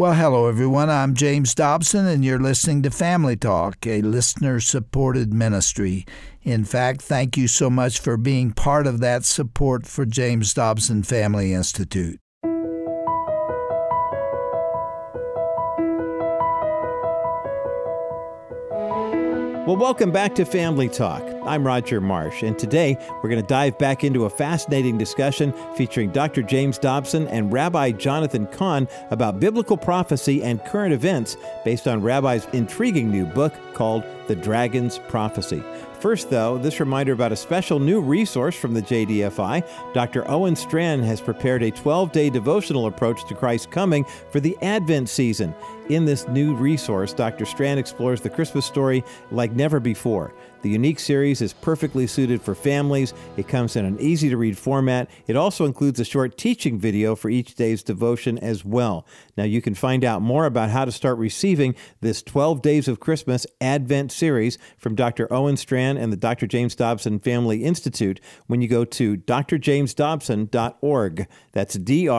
Well, hello, everyone. I'm James Dobson, and you're listening to Family Talk, a listener-supported ministry. In fact, thank you so much for being part of that support for James Dobson Family Institute. Well, welcome back to Family Talk. I'm Roger Marsh, and today we're going to dive back into a fascinating discussion featuring Dr. James Dobson and Rabbi Jonathan Cahn about biblical prophecy and current events based on Rabbi's intriguing new book called The Dragon's Prophecy. First, though, this reminder about a special new resource from the JDFI. Dr. Owen Strachan has prepared a 12-day devotional approach to Christ's coming for the Advent season. In this new resource, Dr. Strachan explores the Christmas story like never before. The unique series is perfectly suited for families. It comes in an easy-to-read format. It also includes a short teaching video for each day's devotion as well. Now, you can find out more about how to start receiving this 12 Days of Christmas Advent series from Dr. Owen Strachan and the Dr. James Dobson Family Institute when you go to drjamesdobson.org. That's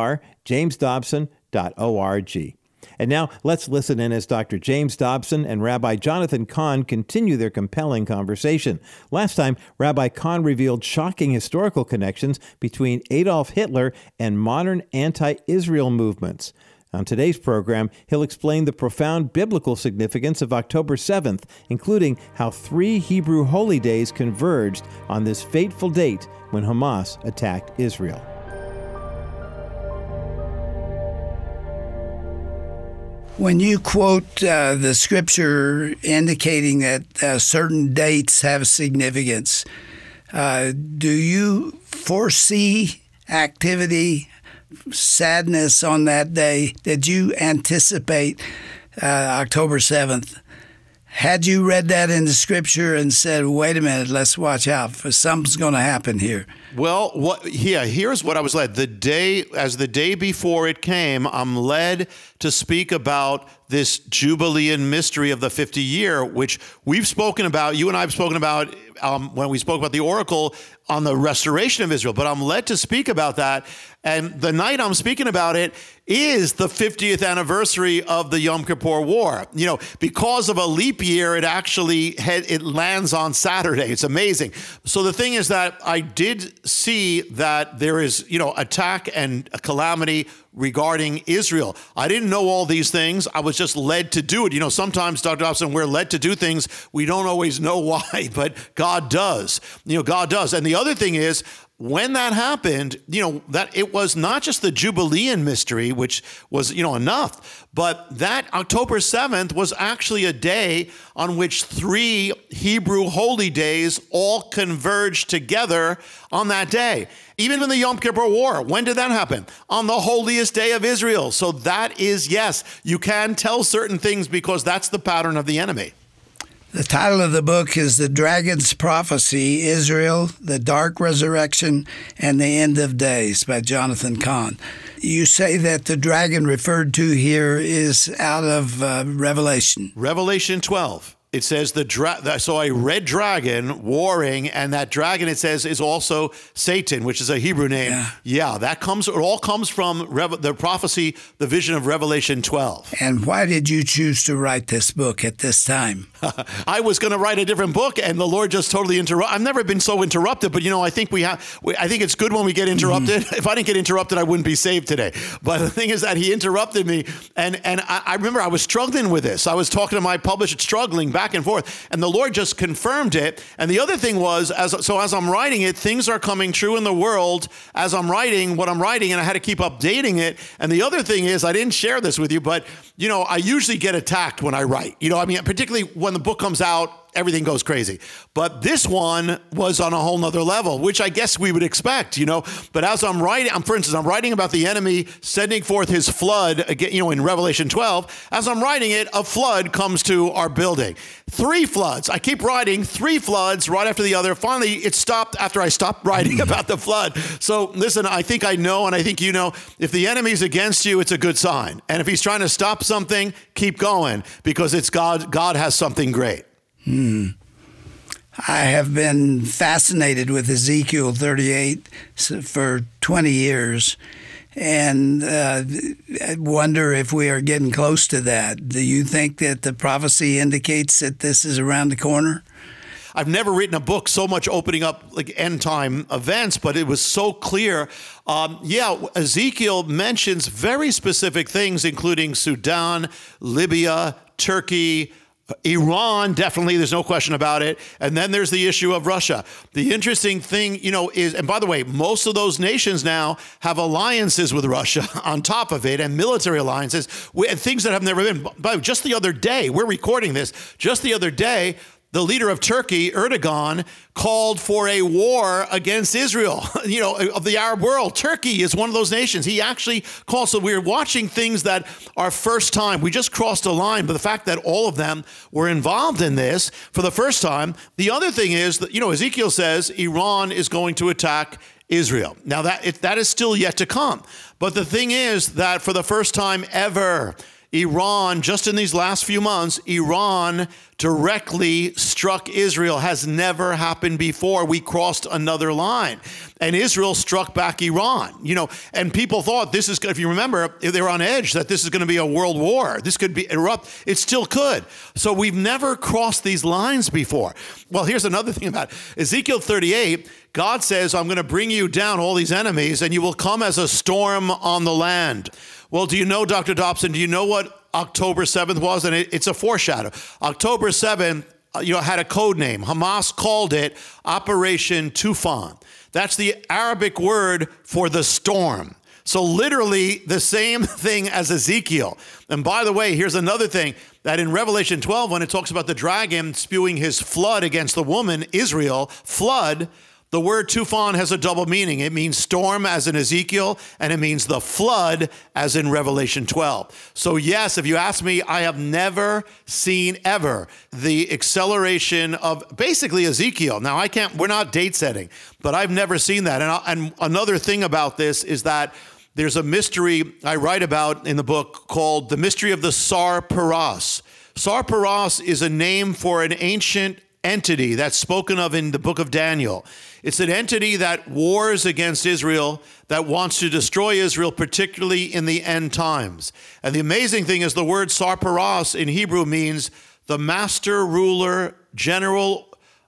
drjamesdobson.org. And now let's listen in as Dr. James Dobson and Rabbi Jonathan Cahn continue their compelling conversation. Last time, Rabbi Cahn revealed shocking historical connections between Adolf Hitler and modern anti-Israel movements. On today's program, he'll explain the profound biblical significance of October 7th, including how 3 Hebrew holy days converged on this fateful date when Hamas attacked Israel. When you quote the scripture indicating that certain dates have significance, do you foresee activity, sadness on that day? Did you anticipate October 7th? Had you read that in the scripture and said, wait a minute, let's watch out, for something's going to happen here? Well, here's what I was led. The day before it came, I'm led to speak about this Jubilean mystery of the 50 year, which we've spoken about, you and I have spoken about when we spoke about the oracle on the restoration of Israel. But I'm led to speak about that. And the night I'm speaking about it is the 50th anniversary of the Yom Kippur War. You know, because of a leap year, it lands on Saturday. It's amazing. So the thing is that I did see that there is, attack and a calamity regarding Israel. I didn't know all these things. I was just led to do it. Sometimes, Dr. Dobson, we're led to do things. We don't always know why, but God does. God does. And the other thing is, when that happened, that it was not just the Jubilean mystery, which was, enough, but that October 7th was actually a day on which 3 Hebrew holy days all converged together on that day. Even in the Yom Kippur War, when did that happen? On the holiest day of Israel. So that is, yes, you can tell certain things because that's the pattern of the enemy. The title of the book is The Dragon's Prophecy, Israel, the Dark Resurrection, and the End of Days by Jonathan Cahn. You say that the dragon referred to here is out of Revelation. Revelation 12. It says so a red dragon warring, and that dragon, it says, is also Satan, which is a Hebrew name. Yeah, it all comes from the prophecy, the vision of Revelation 12. And why did you choose to write this book at this time? I was going to write a different book, and the Lord just totally interrupted. I've never been so interrupted, but I think I think it's good when we get interrupted. If I didn't get interrupted, I wouldn't be saved today. But the thing is that he interrupted me, and I remember I was struggling with this. I was talking to my publisher, struggling back and forth, and the Lord just confirmed it. And the other thing was, as I'm writing it, things are coming true in the world as I'm writing what I'm writing, and I had to keep updating it. And the other thing is, I didn't share this with you, but I usually get attacked when I write. Particularly when the book comes out, everything goes crazy. But this one was on a whole nother level, which I guess we would expect, But as I'm writing, for instance, I'm writing about the enemy sending forth his flood, in Revelation 12. As I'm writing it, a flood comes to our building. 3 floods. I keep writing 3 floods right after the other. Finally, it stopped after I stopped writing about the flood. So listen, I think I know, and I think if the enemy's against you, it's a good sign. And if he's trying to stop something, keep going, because it's God. God has something great. I have been fascinated with Ezekiel 38 for 20 years, And I wonder if we are getting close to that. Do you think that the prophecy indicates that this is around the corner? I've never written a book so much opening up like end time events, but it was so clear. Ezekiel mentions very specific things, including Sudan, Libya, Turkey, Iran, definitely, there's no question about it. And then there's the issue of Russia. The interesting thing, is, and by the way, most of those nations now have alliances with Russia on top of it, and military alliances, and things that have never been. But just the other day, we're recording this, just the other day, the leader of Turkey, Erdogan, called for a war against Israel, of the Arab world. Turkey is one of those nations. He actually called. So we're watching things that are first time. We just crossed a line, but the fact that all of them were involved in this for the first time. The other thing is that, Ezekiel says Iran is going to attack Israel. Now that is still yet to come. But the thing is that for the first time ever, Iran, just in these last few months, Iran directly struck Israel. Has never happened before. We crossed another line. And Israel struck back Iran, and people thought this is, if you remember, they were on edge that this is going to be a world war. This could be erupt. It still could. So we've never crossed these lines before. Well, here's another thing about it. Ezekiel 38, God says, I'm going to bring you down, all these enemies, and you will come as a storm on the land. Well, do you know, Dr. Dobson, do you know what October 7th was? And it's a foreshadow. October 7th, had a code name. Hamas called it Operation Tufan. That's the Arabic word for the storm. So literally the same thing as Ezekiel. And by the way, here's another thing, that in Revelation 12, when it talks about the dragon spewing his flood against the woman, Israel, flood, the word Tufan has a double meaning. It means storm, as in Ezekiel, and it means the flood, as in Revelation 12. So yes, if you ask me, I have never seen ever the acceleration of basically Ezekiel. Now we're not date setting, but I've never seen that. And another thing about this is that there's a mystery I write about in the book called The Mystery of the Sar Paras. Sar Paras is a name for an ancient entity that's spoken of in the book of Daniel. It's an entity that wars against Israel, that wants to destroy Israel, particularly in the end times. And the amazing thing is the word Sarparas in Hebrew means the master ruler general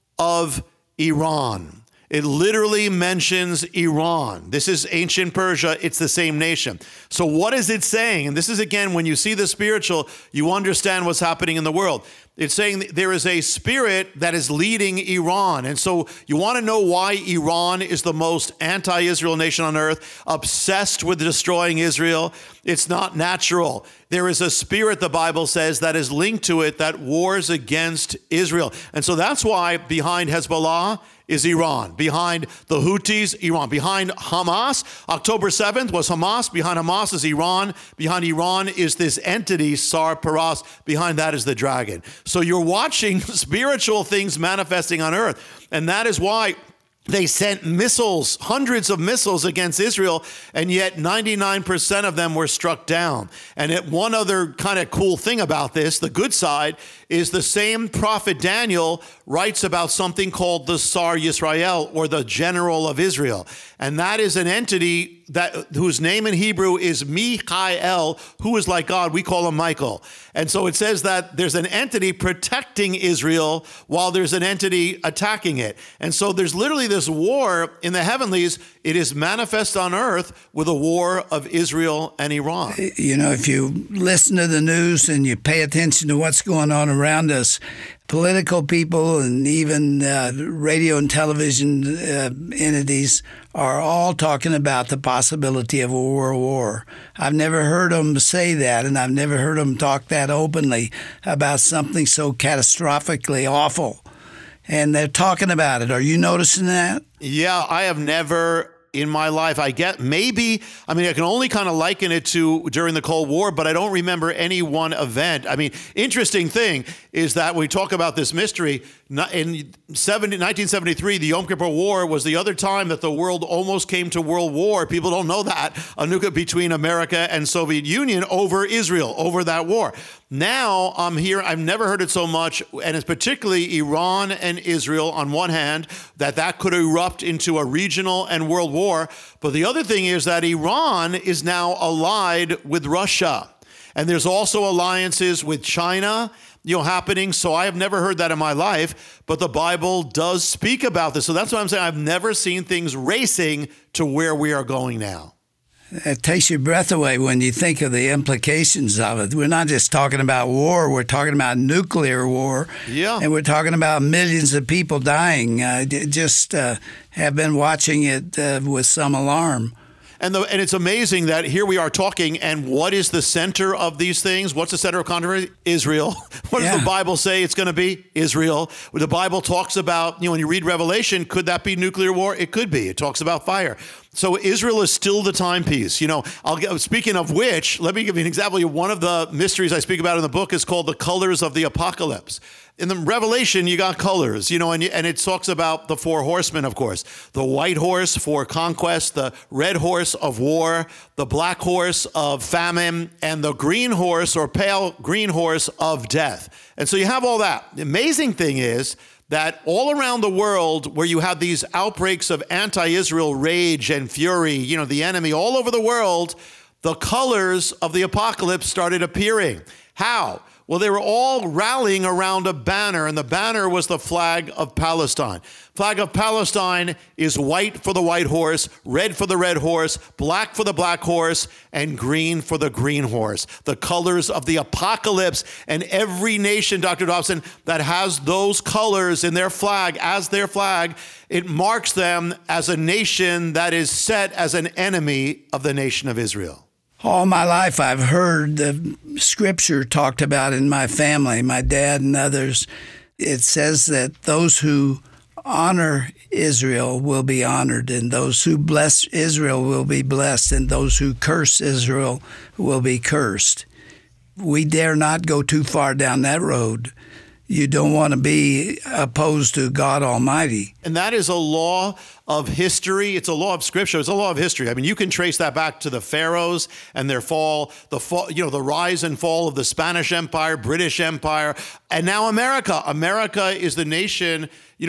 of Iran. It literally mentions Iran. This is ancient Persia. It's the same nation. So what is it saying? And this is, again, when you see the spiritual, you understand what's happening in the world. It's saying there is a spirit that is leading Iran. And so you want to know why Iran is the most anti-Israel nation on earth, obsessed with destroying Israel. It's not natural. There is a spirit, the Bible says, that is linked to it that wars against Israel. And so that's why behind Hezbollah is Iran. Behind the Houthis, Iran. Behind Hamas, October 7th was Hamas. Behind Hamas is Iran. Behind Iran is this entity, Sar Paras. Behind that is the dragon. So you're watching spiritual things manifesting on earth. And that is why they sent missiles, hundreds of missiles against Israel, and yet 99% of them were struck down. And one other kind of cool thing about this, the good side, is the same prophet Daniel writes about something called the Sar Yisrael, or the general of Israel. And that is an entity whose name in Hebrew is Michael, who is like God. We call him Michael. And so it says that there's an entity protecting Israel while there's an entity attacking it. And so there's literally this war in the heavenlies. It is manifest on earth with a war of Israel and Iran. If you listen to the news and you pay attention to what's going on around us, political people and even radio and television entities are all talking about the possibility of a world war. I've never heard them say that, and I've never heard them talk that openly about something so catastrophically awful. And they're talking about it. Are you noticing that? Yeah, I have never in my life. I can only kind of liken it to during the Cold War, but I don't remember any one event. Interesting thing is that we talk about this mystery. In 1973, the Yom Kippur War was the other time that the world almost came to world war. People don't know that. A nuke between America and Soviet Union over Israel, over that war. Now I'm here. I've never heard it so much, and it's particularly Iran and Israel on one hand, that could erupt into a regional and world war. war. But the other thing is that Iran is now allied with Russia. And there's also alliances with China, happening. So I have never heard that in my life, but the Bible does speak about this. So that's what I'm saying. I've never seen things racing to where we are going now. It takes your breath away when you think of the implications of it. We're not just talking about war. We're talking about nuclear war. Yeah. And we're talking about millions of people dying. Have been watching it with some alarm. And it's amazing that here we are talking, and what is the center of these things? What's the center of controversy? Israel. What does the Bible say it's going to be? Israel. When the Bible talks about, when you read Revelation, could that be nuclear war? It could be. It talks about fire. So Israel is still the timepiece. Speaking of which, let me give you an example. One of the mysteries I speak about in the book is called the colors of the apocalypse. In the Revelation, you got colors, and it talks about the four horsemen, of course. The white horse for conquest, the red horse of war, the black horse of famine, and the green horse or pale green horse of death. And so you have all that. The amazing thing is that all around the world where you have these outbreaks of anti-Israel rage and fury, the enemy all over the world, the colors of the apocalypse started appearing. How? Well, they were all rallying around a banner, and the banner was the flag of Palestine. Flag of Palestine is white for the white horse, red for the red horse, black for the black horse, and green for the green horse. The colors of the apocalypse. And every nation, Dr. Dobson, that has those colors in their flag, as their flag, it marks them as a nation that is set as an enemy of the nation of Israel. All my life, I've heard the scripture talked about in my family, my dad and others. It says that those who honor Israel will be honored, and those who bless Israel will be blessed, and those who curse Israel will be cursed. We dare not go too far down that road. You don't want to be opposed to God Almighty. And that is a law of history. It's a law of Scripture. It's a law of history. I mean, you can trace that back to the pharaohs and their fall, the rise and fall of the Spanish Empire, British Empire, and now America. America is the nation.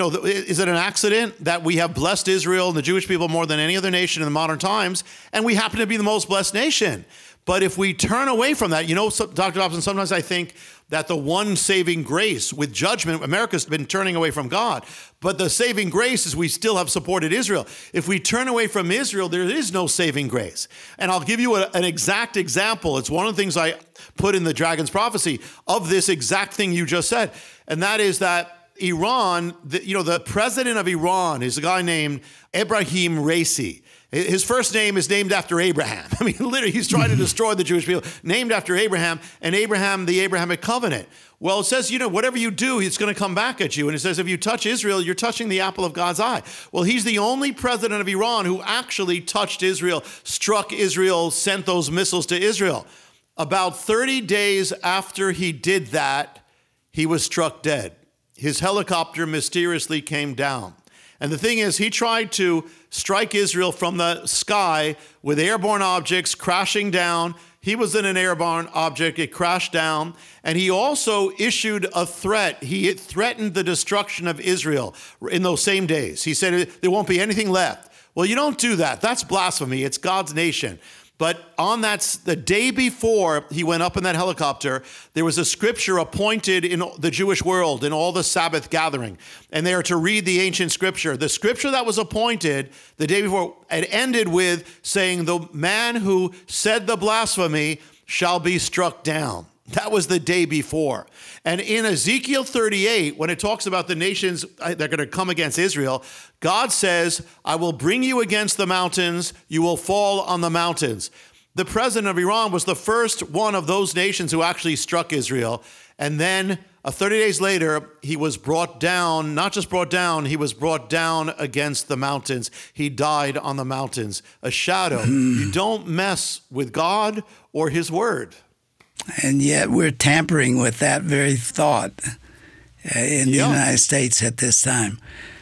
Is it an accident that we have blessed Israel and the Jewish people more than any other nation in the modern times, and we happen to be the most blessed nation? But if we turn away from that, Dr. Dobson, sometimes I think that the one saving grace with judgment, America's been turning away from God. But the saving grace is we still have supported Israel. If we turn away from Israel, there is no saving grace. And I'll give you an exact example. It's one of the things I put in the Dragon's Prophecy of this exact thing you just said. And that is that Iran, the president of Iran is a guy named Ebrahim Raisi. His first name is named after Abraham. I mean, literally, he's trying to destroy the Jewish people, named after Abraham, and Abraham, the Abrahamic covenant. Well, it says, whatever you do, it's going to come back at you. And it says, if you touch Israel, you're touching the apple of God's eye. Well, he's the only president of Iran who actually touched Israel, struck Israel, sent those missiles to Israel. About 30 days after he did that, he was struck dead. His helicopter mysteriously came down. And the thing is, he tried to strike Israel from the sky with airborne objects crashing down. He was in an airborne object. It crashed down. And he also issued a threat. He threatened the destruction of Israel in those same days. He said, there won't be anything left. Well, you don't do that. That's blasphemy. It's God's nation. But on the day before he went up in that helicopter, there was a scripture appointed in the Jewish world in all the Sabbath gathering. And they are to read the ancient scripture. The scripture that was appointed the day before, it ended with saying, the man who said the blasphemy shall be struck down. That was the day before. And in Ezekiel 38, when it talks about the nations that are going to come against Israel, God says, I will bring you against the mountains, you will fall on the mountains. The president of Iran was the first one of those nations who actually struck Israel. And then 30 days later, he was brought down, not just brought down, he was brought down against the mountains. He died on the mountains, a shadow. You don't mess with God or his word. And yet we're tampering with that very thought in the United States at this time.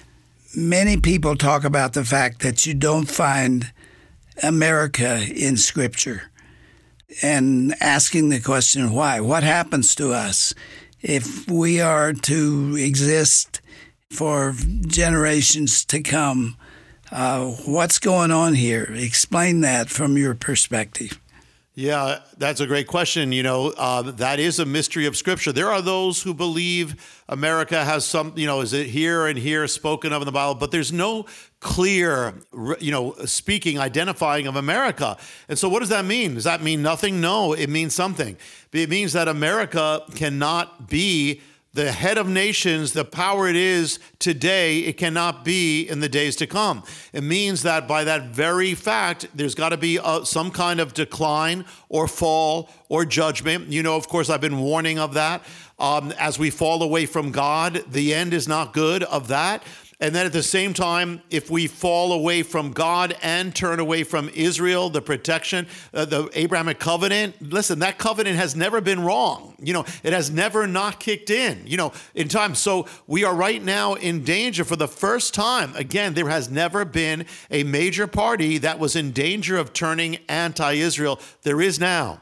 Many people talk about the fact that you don't find America in Scripture, and asking the question, why? What happens to us if we are to exist for generations to come? What's going on here? Explain that from your perspective. Yeah, that's a great question. That is a mystery of Scripture. There are those who believe America has some, is it here and here spoken of in the Bible, but there's no clear, speaking, identifying of America. And so what does that mean? Does that mean nothing? No, it means something. It means that America cannot be the head of nations, the power it is today, it cannot be in the days to come. It means that by that very fact, there's got to be some kind of decline or fall or judgment. Of course, I've been warning of that. As we fall away from God, the end is not good of that. And then at the same time, if we fall away from God and turn away from Israel, the protection, the Abrahamic covenant, listen, that covenant has never been wrong. It has never not kicked in time. So we are right now in danger for the first time. Again, there has never been a major party that was in danger of turning anti-Israel. There is now.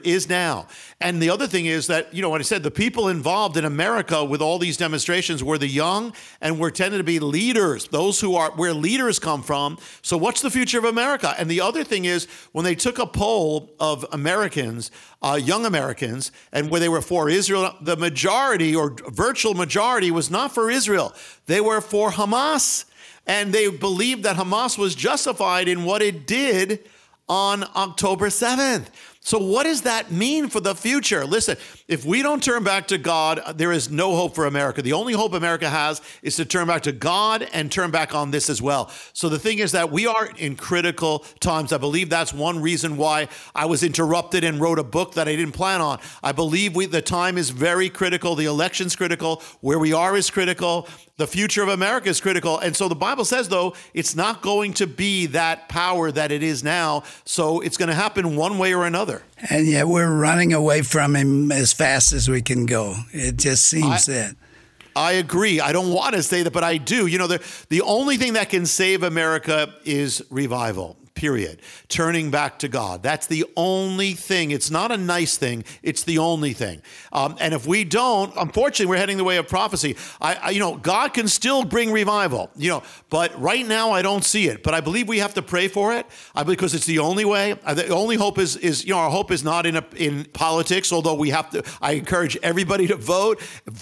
And the other thing is that, what I said, the people involved in America with all these demonstrations were the young and were tended to be leaders, those who are where leaders come from. So what's the future of America? And the other thing is, when they took a poll of Americans, young Americans, and where they were for Israel, the majority or virtual majority was not for Israel. They were for Hamas. And they believed that Hamas was justified in what it did on October 7th. So what does that mean for the future? Listen, if we don't turn back to God, there is no hope for America. The only hope America has is to turn back to God and turn back on this as well. So the thing is that we are in critical times. I believe that's one reason why I was interrupted and wrote a book that I didn't plan on. I believe the time is very critical. The election's critical. Where we are is critical. The future of America is critical. And so the Bible says, though, it's not going to be that power that it is now. So it's going to happen one way or another. And yet we're running away from him as fast as we can go. It just seems that. I agree. I don't want to say that, but I do. The only thing that can save America is revival. Period. Turning back to God. That's the only thing. It's not a nice thing. It's the only thing. And if we don't, unfortunately, we're heading the way of prophecy. God can still bring revival, but right now I don't see it. But I believe we have to pray for it because it's the only way. The only hope is our hope is not in politics, although we have to. I encourage everybody to vote.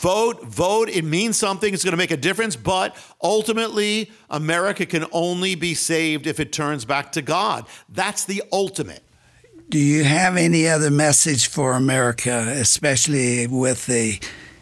It means something. It's going to make a difference. But ultimately, America can only be saved if it turns back to God. That's the ultimate. Do you have any other message for America, especially with the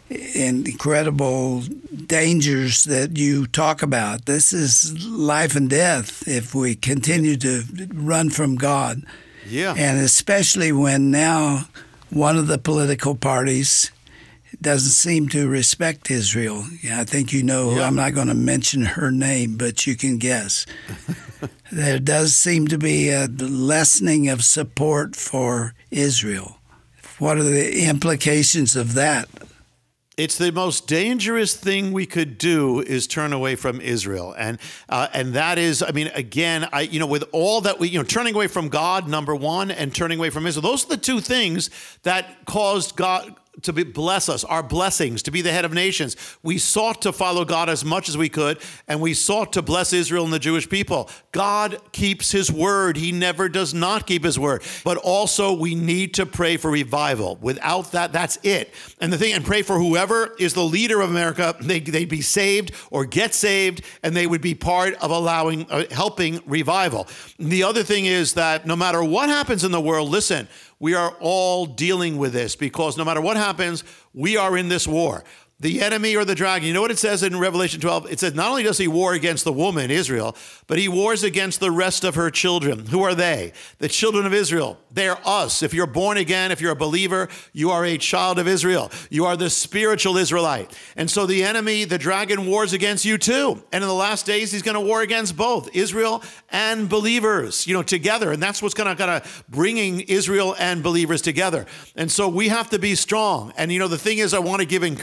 incredible dangers that you talk about? This is life and death if we continue to run from God. Yeah. And especially when now one of the political parties doesn't seem to respect Israel. I think you know who. I'm not going to mention her name, but you can guess. There does seem to be a lessening of support for Israel. What are the implications of that? It's the most dangerous thing we could do is turn away from Israel. And that is, again, with all that we, turning away from God, number one, and turning away from Israel. Those are the two things that caused God to bless us, our blessings, to be the head of nations. We sought to follow God as much as we could, and we sought to bless Israel and the Jewish people. God keeps his word. He never does not keep his word. But also we need to pray for revival. Without that, that's it. And pray for whoever is the leader of America, they'd be saved or get saved, and they would be part of helping revival. The other thing is that no matter what happens in the world, listen, we are all dealing with this because no matter what happens, we are in this war. The enemy or the dragon, you know what it says in Revelation 12? It says not only does he war against the woman, Israel, but he wars against the rest of her children. Who are they? The children of Israel. They're us. If you're born again, if you're a believer, you are a child of Israel. You are the spiritual Israelite. And so the enemy, the dragon, wars against you too. And in the last days, he's going to war against both Israel and believers, together. And that's what's going to bringing Israel and believers together. And so we have to be strong. And the thing is, I want to give encouragement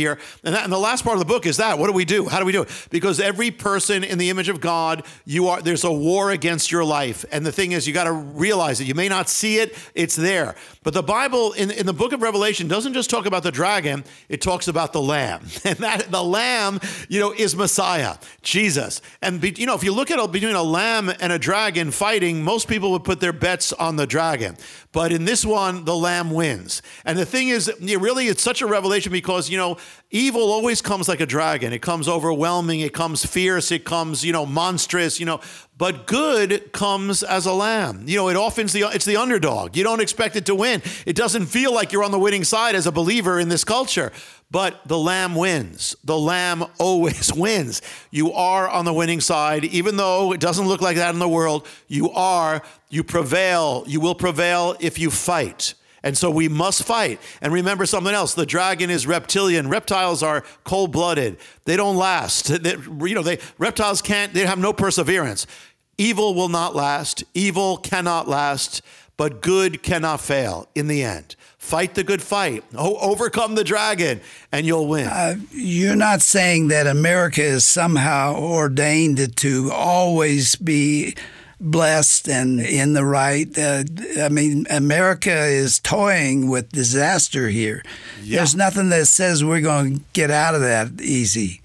here. And the last part of the book is that. What do we do? How do we do it? Because every person in the image of God, there's a war against your life. And the thing is, you got to realize it. You may not see it. It's there. But the Bible in the book of Revelation doesn't just talk about the dragon. It talks about the Lamb. And that the Lamb, is Messiah, Jesus. And, if you look at it between a lamb and a dragon fighting, most people would put their bets on the dragon. But in this one, the Lamb wins. And the thing is, it's such a revelation because, evil always comes like a dragon. It comes overwhelming. It comes fierce. It comes, monstrous, But good comes as a lamb. It's the underdog. You don't expect it to win. It doesn't feel like you're on the winning side as a believer in this culture. But the Lamb wins. The Lamb always wins. You are on the winning side, even though it doesn't look like that in the world. You prevail. You will prevail if you fight. And so we must fight. And remember something else. The dragon is reptilian. Reptiles are cold-blooded. They don't last. Reptiles they have no perseverance. Evil will not last. Evil cannot last. But good cannot fail in the end. Fight the good fight. Overcome the dragon, and you'll win. You're not saying that America is somehow ordained to always be blessed and in the right. America is toying with disaster here. Yeah. There's nothing that says we're going to get out of that easy.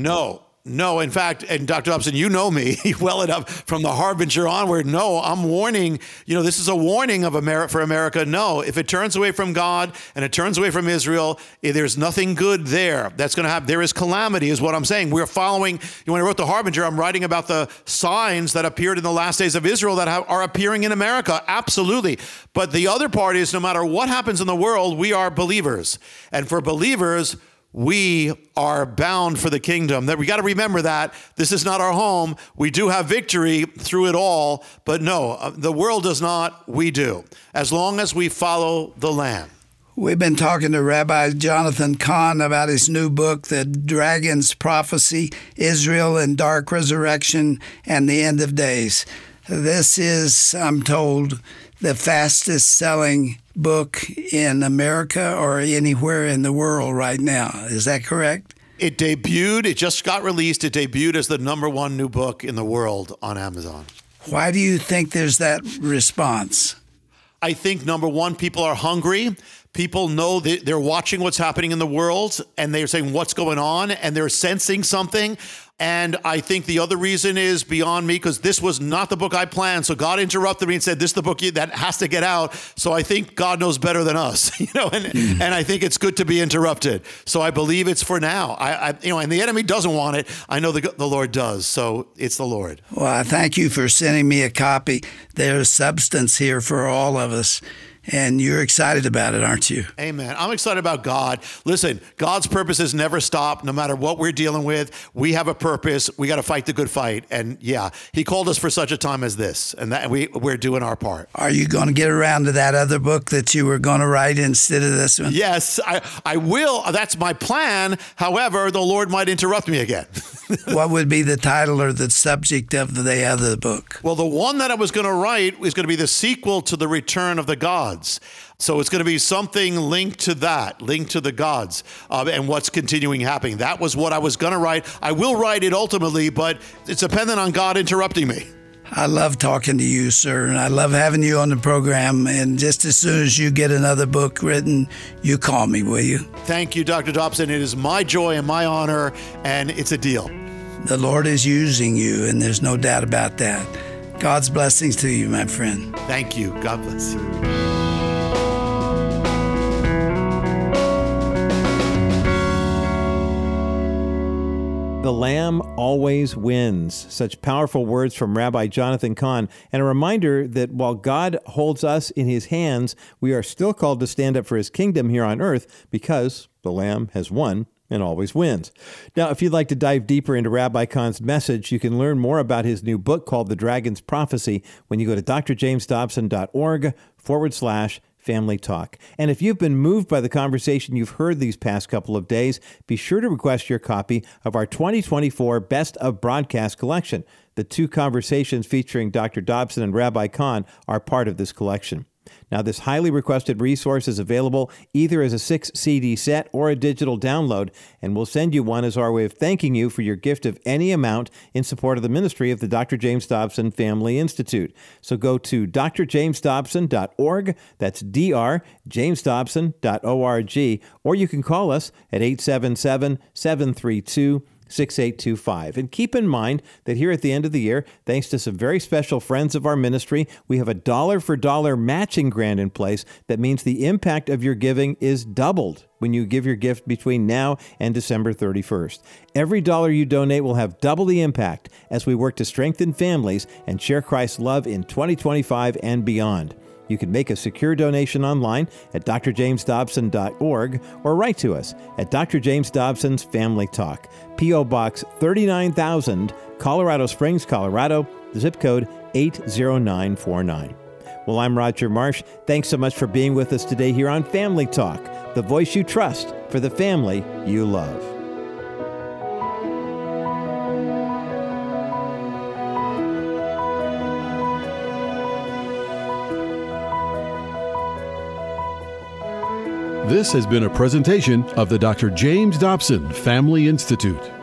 No, in fact, and Dr. Dobson, you know me well enough from the Harbinger onward. No, I'm warning, this is a warning of for America. No, if it turns away from God and it turns away from Israel, there's nothing good there that's going to happen. There is calamity is what I'm saying. We're following, when I wrote the Harbinger, I'm writing about the signs that appeared in the last days of Israel that are appearing in America. Absolutely. But the other part is no matter what happens in the world, we are believers. And for believers, we are bound for the kingdom. That we got to remember that this is not our home. We do have victory through it all, but no, the world does not. We do, as long as we follow the Lamb. We've been talking to Rabbi Jonathan Cahn about his new book, The Dragon's Prophecy, Israel and Dark Resurrection and the End of Days. This is, I'm told, the fastest selling book in America or anywhere in the world right now. Is that correct? It just got released. It debuted as the #1 new book in the world on Amazon. Why do you think there's that response? I think, number one, people are hungry. People know that they're watching what's happening in the world and they're saying what's going on and they're sensing something. And I think the other reason is beyond me because this was not the book I planned. So God interrupted me and said, this is the book that has to get out. So I think God knows better than us, and I think it's good to be interrupted. So I believe it's for now. And the enemy doesn't want it. I know the Lord does. So it's the Lord. Well, I thank you for sending me a copy. There's substance here for all of us. And you're excited about it, aren't you? Amen. I'm excited about God. Listen, God's purposes never stop, no matter what we're dealing with. We have a purpose. We got to fight the good fight. And yeah, he called us for such a time as this. And that we're doing our part. Are you going to get around to that other book that you were going to write instead of this one? Yes, I will. That's my plan. However, the Lord might interrupt me again. What would be the title or the subject of the other book? Well, the one that I was going to write is going to be the sequel to The Return of the Gods. So it's going to be something linked to that, linked to the gods and what's continuing happening. That was what I was going to write. I will write it ultimately, but it's dependent on God interrupting me. I love talking to you, sir, and I love having you on the program. And just as soon as you get another book written, you call me, will you? Thank you, Dr. Dobson. It is my joy and my honor, and it's a deal. The Lord is using you, and there's no doubt about that. God's blessings to you, my friend. Thank you. God bless you. The Lamb always wins. Such powerful words from Rabbi Jonathan Cahn, and a reminder that while God holds us in his hands, we are still called to stand up for his kingdom here on earth because the Lamb has won and always wins. Now, if you'd like to dive deeper into Rabbi Cahn's message, you can learn more about his new book called The Dragon's Prophecy when you go to drjamesdobson.org/Family Talk. And if you've been moved by the conversation you've heard these past couple of days, be sure to request your copy of our 2024 Best of Broadcast collection. The two conversations featuring Dr. Dobson and Rabbi Cahn are part of this collection. Now, this highly requested resource is available either as a 6-CD set or a digital download, and we'll send you one as our way of thanking you for your gift of any amount in support of the ministry of the Dr. James Dobson Family Institute. So go to drjamesdobson.org, that's drjamesdobson.org, or you can call us at 877-732-6825. And keep in mind that here at the end of the year, thanks to some very special friends of our ministry, we have a dollar-for-dollar matching grant in place that means the impact of your giving is doubled when you give your gift between now and December 31st. Every dollar you donate will have double the impact as we work to strengthen families and share Christ's love in 2025 and beyond. You can make a secure donation online at drjamesdobson.org or write to us at Dr. James Dobson's Family Talk, P.O. Box 39,000, Colorado Springs, Colorado, zip code 80949. Well, I'm Roger Marsh. Thanks so much for being with us today here on Family Talk, the voice you trust for the family you love. This has been a presentation of the Dr. James Dobson Family Institute.